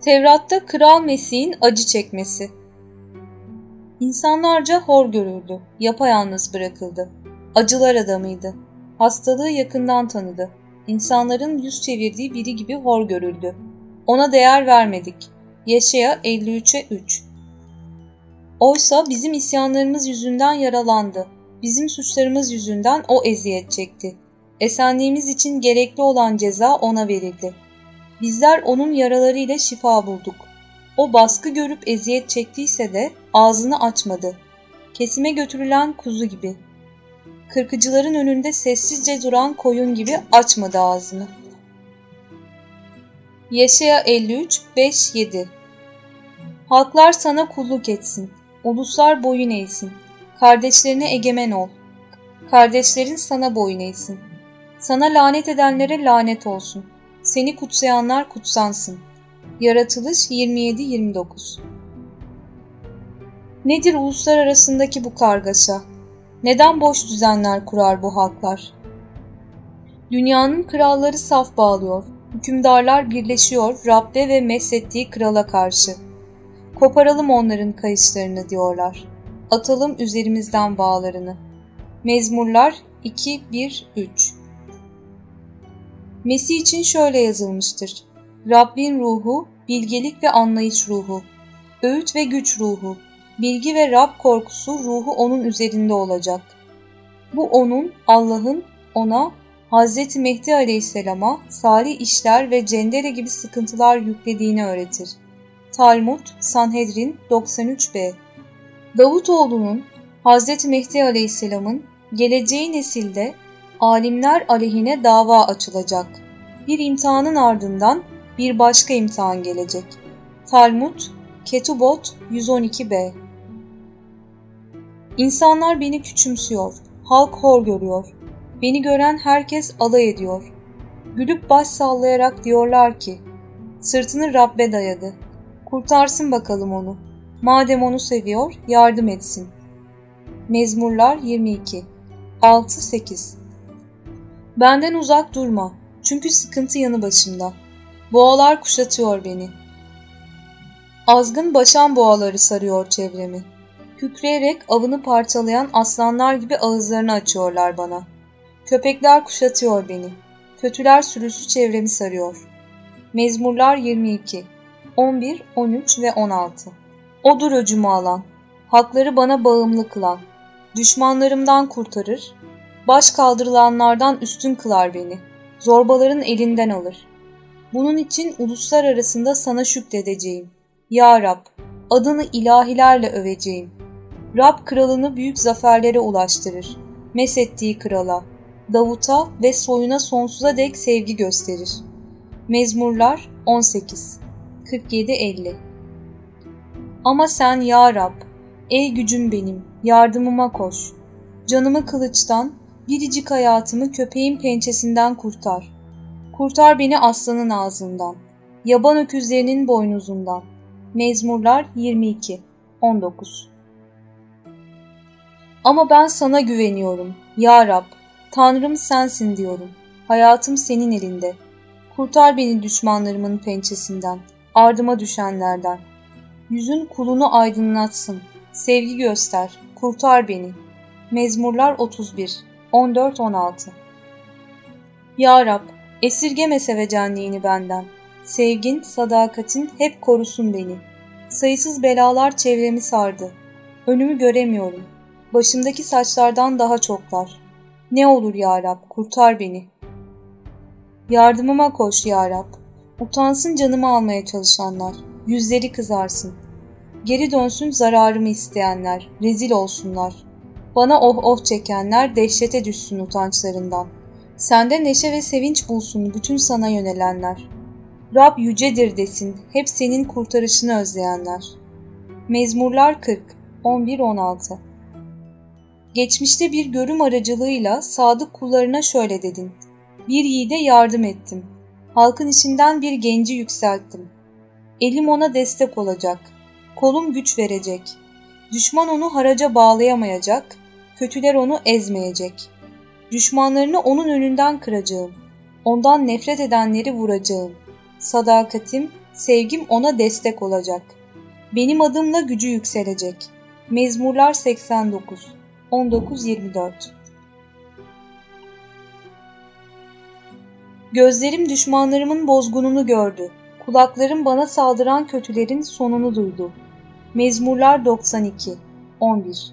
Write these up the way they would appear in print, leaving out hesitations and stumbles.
Tevrat'ta Kral Mesih'in acı çekmesi. İnsanlarca hor görüldü, yapayalnız bırakıldı. Acılar adamıydı. Hastalığı yakından tanıdı. İnsanların yüz çevirdiği biri gibi hor görüldü. Ona değer vermedik. Yeşaya 53'e 3. Oysa bizim isyanlarımız yüzünden yaralandı. Bizim suçlarımız yüzünden o eziyet çekti. Esenliğimiz için gerekli olan ceza ona verildi. Bizler onun yaralarıyla şifa bulduk. O baskı görüp eziyet çektiyse de ağzını açmadı. Kesime götürülen kuzu gibi. Kırkıcıların önünde sessizce duran koyun gibi açmadı ağzını. Yeşaya 53, 5, 7. Halklar sana kulluk etsin. Uluslar boyun eğsin. Kardeşlerine egemen ol. Kardeşlerin sana boyun eğsin. Sana lanet edenlere lanet olsun. Seni kutsayanlar kutsansın. Yaratılış 27-29. Nedir uluslar arasındaki bu kargaşa? Neden boş düzenler kurar bu halklar? Dünyanın kralları saf bağlıyor. Hükümdarlar birleşiyor Rab'be ve meshettiği krala karşı. Koparalım onların kayışlarını diyorlar. Atalım üzerimizden bağlarını. Mezmurlar 2-1-3. Mesih için şöyle yazılmıştır. Rabbin ruhu, bilgelik ve anlayış ruhu, öğüt ve güç ruhu, bilgi ve Rab korkusu ruhu onun üzerinde olacak. Bu onun, Allah'ın ona, Hazreti Mehdi Aleyhisselam'a salih işler ve cendere gibi sıkıntılar yüklediğini öğretir. Talmud, Sanhedrin 93b. Davutoğlu'nun, Hazreti Mehdi Aleyhisselam'ın geleceği nesilde alimler aleyhine dava açılacak. Bir imtihanın ardından bir başka imtihan gelecek. Talmud, Ketubot 112b. İnsanlar beni küçümsüyor, halk hor görüyor. Beni gören herkes alay ediyor. Gülüp baş sallayarak diyorlar ki, sırtını Rabbe dayadı. Kurtarsın bakalım onu. Madem onu seviyor, yardım etsin. Mezmurlar 22, 6-8. Benden uzak durma, çünkü sıkıntı yanı başımda. Boğalar kuşatıyor beni. Azgın başan boğaları sarıyor çevremi. Kükreyerek avını parçalayan aslanlar gibi ağızlarını açıyorlar bana. Köpekler kuşatıyor beni. Kötüler sürüsü çevremi sarıyor. Mezmurlar 22, 11, 13 ve 16. Odur öcümü alan, hakları bana bağımlı kılan, düşmanlarımdan kurtarır, baş kaldırılanlardan üstün kılar beni, zorbaların elinden alır. Bunun için uluslar arasında sana şükredeceğim. Ya Rab, adını ilahilerle öveceğim. Rab kralını büyük zaferlere ulaştırır. Meshettiği krala, Davut'a ve soyuna sonsuza dek sevgi gösterir. Mezmurlar 18, 47-50. Ama sen ya Rab, ey gücüm benim, yardımıma koş. Canımı kılıçtan, biricik hayatımı köpeğin pençesinden kurtar. Kurtar beni aslanın ağzından, yaban öküzlerinin boynuzundan. Mezmurlar 22, 19. Ama ben sana güveniyorum, ya Rab, Tanrım sensin diyorum. Hayatım senin elinde. Kurtar beni düşmanlarımın pençesinden, ardıma düşenlerden. Yüzün kulunu aydınlatsın, sevgi göster, kurtar beni. Mezmurlar 31, 14-16. Ya Rab, esirgeme sevecenliğini benden. Sevgin, sadakatin hep korusun beni. Sayısız belalar çevremi sardı. Önümü göremiyorum. Başımdaki saçlardan daha çoklar. Ne olur ya Rab, kurtar beni. Yardımıma koş ya Rab. Utansın canımı almaya çalışanlar. Yüzleri kızarsın. Geri dönsün zararımı isteyenler. Rezil olsunlar. Bana oh oh çekenler dehşete düşsün utançlarından. Sende neşe ve sevinç bulsun bütün sana yönelenler. Rab yücedir desin hep senin kurtarışını özleyenler. Mezmurlar 40, 11-16. Geçmişte bir görüm aracılığıyla sadık kullarına şöyle dedin. Bir yiğide yardım ettim. Halkın içinden bir genci yükselttim. Elim ona destek olacak. Kolum güç verecek. Düşman onu haraca bağlayamayacak. Kötüler onu ezmeyecek. Düşmanlarını onun önünden kıracağım. Ondan nefret edenleri vuracağım. Sadakatim, Sevgim ona destek olacak. Benim adımla gücü yükselecek. Mezmurlar 89, 19-24. Gözlerim düşmanlarımın bozgununu gördü. Kulaklarım bana saldıran kötülerin sonunu duydu. Mezmurlar 92, 11.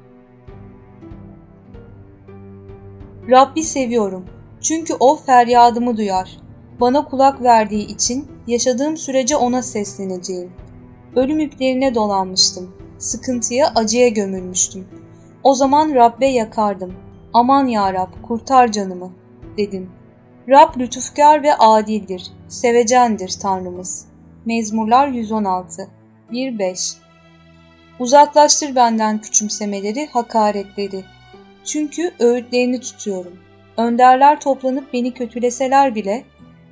Rabbi seviyorum. Çünkü o feryadımı duyar. Bana kulak verdiği için yaşadığım sürece ona sesleneceğim. Ölüm iplerine dolanmıştım. Sıkıntıya, acıya gömülmüştüm. O zaman Rabbe yakardım. Aman ya Rab, kurtar canımı, dedim. Rab lütufkar ve adildir, sevecendir Tanrımız. Mezmurlar 116, 1-5. Uzaklaştır benden küçümsemeleri, hakaretleri. Çünkü öğütlerini tutuyorum. Önderler toplanıp beni kötüleseler bile,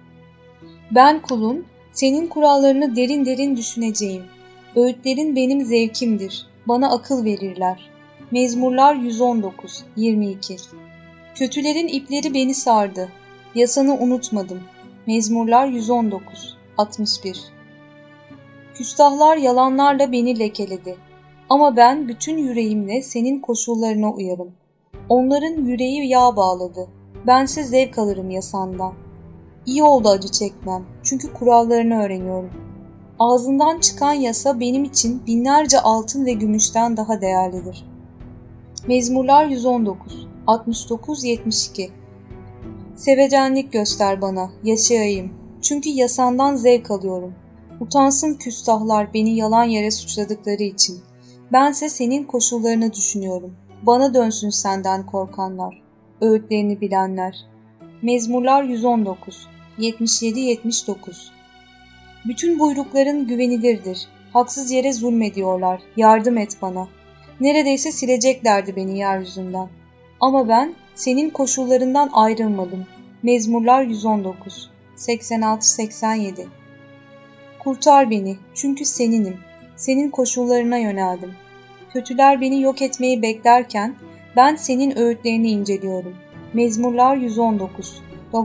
ben kulun, senin kurallarını derin derin düşüneceğim. Öğütlerin benim zevkimdir, bana akıl verirler. Mezmurlar 119, 22. Kötülerin ipleri beni sardı. Yasanı unutmadım. Mezmurlar 119, 61. Küstahlar yalanlarla beni lekeledi. Ama ben bütün yüreğimle senin koşullarına uyarım. Onların yüreği yağ bağladı. Bense zevk alırım yasandan. İyi oldu acı çekmem. Çünkü kurallarını öğreniyorum. Ağzından çıkan yasa benim için binlerce altın ve gümüşten daha değerlidir. Mezmurlar 119, 69-72. Sevecenlik göster bana, yaşayayım. Çünkü yasandan zevk alıyorum. Utansın küstahlar beni yalan yere suçladıkları için. Bense senin koşullarını düşünüyorum. Bana dönsün senden korkanlar, öğütlerini bilenler. Mezmurlar 119, 77-79. Bütün buyrukların güvenilirdir. Haksız yere zulmediyorlar. Yardım et bana. Neredeyse sileceklerdi beni yeryüzünden. Ama ben senin koşullarından ayrılmadım. Mezmurlar 119, 86-87. Kurtar beni, çünkü seninim. Senin koşullarına yöneldim. Kötüler beni yok etmeyi beklerken ben senin öğütlerini inceliyorum. Mezmurlar 119,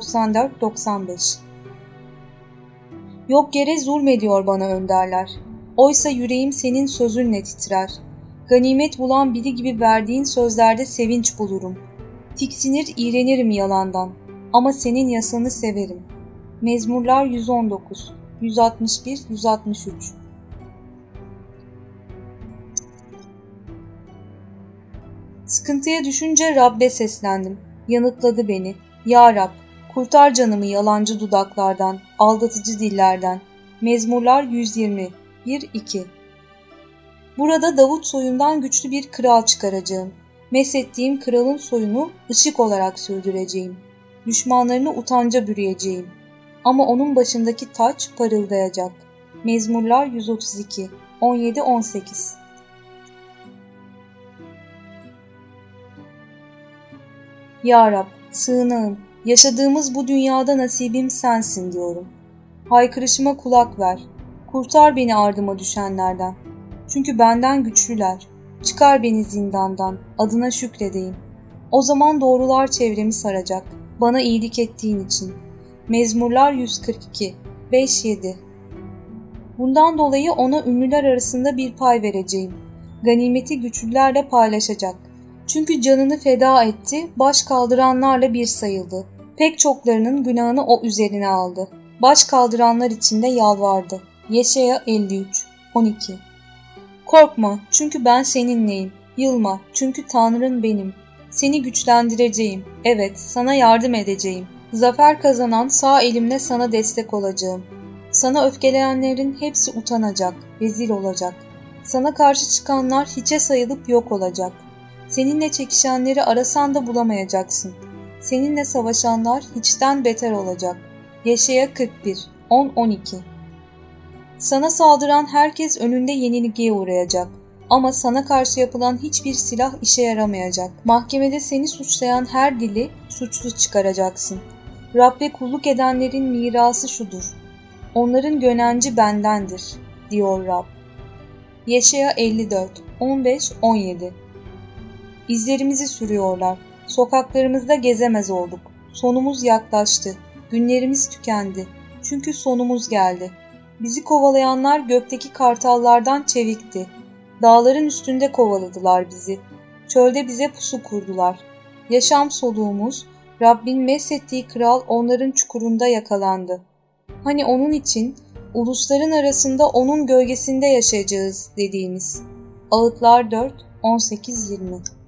94-95. Yok yere zulmediyor bana önderler. Oysa yüreğim senin sözünle titrer. Ganimet bulan biri gibi verdiğin sözlerde sevinç bulurum. Tiksinir, iğrenirim yalandan. Ama senin yasanı severim. Mezmurlar 119, 161-163. Sıkıntıya düşünce Rabbe seslendim. Yanıtladı beni. Ya Rab, kurtar canımı yalancı dudaklardan, aldatıcı dillerden. Mezmurlar 120, 1-2. Burada Davut soyundan güçlü bir kral çıkaracağım. Meshettiğim kralın soyunu ışık olarak sürdüreceğim. Düşmanlarını utanca bürüyeceğim. Ama onun başındaki taç parıldayacak. Mezmurlar 132, 17-18. Ya Rab, sığınağım, yaşadığımız bu dünyada nasibim sensin diyorum. Haykırışıma kulak ver. Kurtar beni ardıma düşenlerden. Çünkü benden güçlüler. Çıkar beni zindandan, adına şükredeyim. O zaman doğrular çevremi saracak, bana iyilik ettiğin için. Mezmurlar 142, 5-7. Bundan dolayı ona ünlüler arasında bir pay vereceğim. Ganimeti güçlülerle paylaşacak. Çünkü canını feda etti, baş kaldıranlarla bir sayıldı. Pek çoklarının günahını o üzerine aldı. Baş kaldıranlar için de yalvardı. Yeşaya 53, 12. Korkma, çünkü ben seninleyim. Yılma, çünkü Tanrın benim. Seni güçlendireceğim. Evet, sana yardım edeceğim. Zafer kazanan sağ elimle sana destek olacağım. Sana öfkelenenlerin hepsi utanacak, rezil olacak. Sana karşı çıkanlar hiçe sayılıp yok olacak. Seninle çekişenleri arasan da bulamayacaksın. Seninle savaşanlar hiçten beter olacak. Yeşaya 41, 10-12. Sana saldıran herkes önünde yenilgiye uğrayacak. Ama sana karşı yapılan hiçbir silah işe yaramayacak. Mahkemede seni suçlayan her dili suçlu çıkaracaksın. Rabbe kulluk edenlerin mirası şudur. Onların gönenci bendendir, diyor Rab. Yeşaya 54, 15-17. İzlerimizi sürüyorlar. Sokaklarımızda gezemez olduk. Sonumuz yaklaştı. Günlerimiz tükendi. Çünkü sonumuz geldi. Bizi kovalayanlar gökteki kartallardan çevikti. Dağların üstünde kovaladılar bizi. Çölde bize pusu kurdular. Yaşam soluğumuz, Rabbin meshettiği kral onların çukurunda yakalandı. Hani onun için ulusların arasında onun gölgesinde yaşayacağız dediğimiz. Ağıtlar 4, 18-20